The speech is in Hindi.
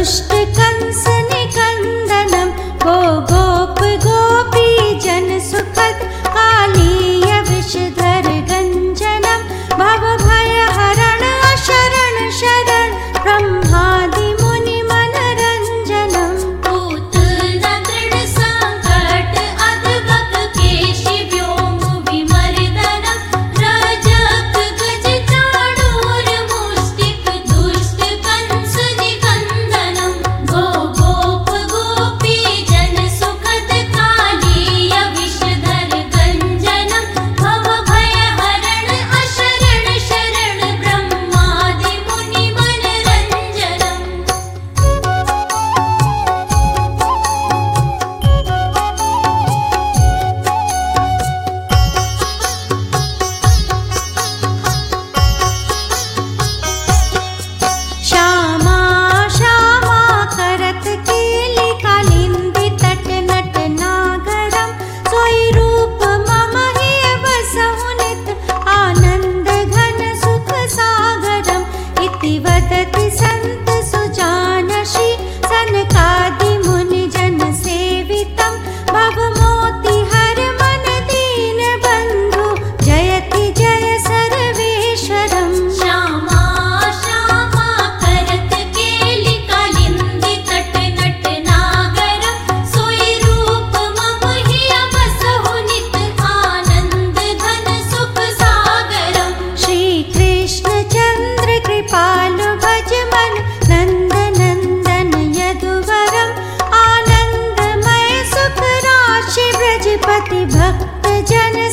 दुष्ट कंस निकंदनम गो गोप गोपी जन सुखद कालीय विषधर गंजनम भव भय हरण अशरण शरण ब्रह्मादि मुनि मनरंजनम पूत नदृढ़ संकट अद्भक केशि व्योम विमर्दनम रजक गज चाणूर मुष्टिक दुष्ट कंस निकंदनम गो गोप गोपी जन सुखद कालीय विषधर गंजनम भव भय हरण अशरण शरण ब्रह्मादि मुनि मनरंजनम श्यामा श्यामा करत केलि कालिंदी तट नट नागरम सोई रूप मम हिय बसहु नित आनंद घन सुख सागरम इति वदति संत सुजान श्री सनकादि मुनि जन सेवितम भव मोति हर मन दीन बंधु जयति जय सर्वेश्वरम श्यामा श्यामा करत केलि कालिंदी तट नट नागरम सोई रूप मम हिय बसहु नित आनंद घन सुख सागरम श्री कृष्ण चंद्र कृपालु भज मन नंद नंदन यदुवरम आनंदमय सुख राशि ब्रजपति भक्त जन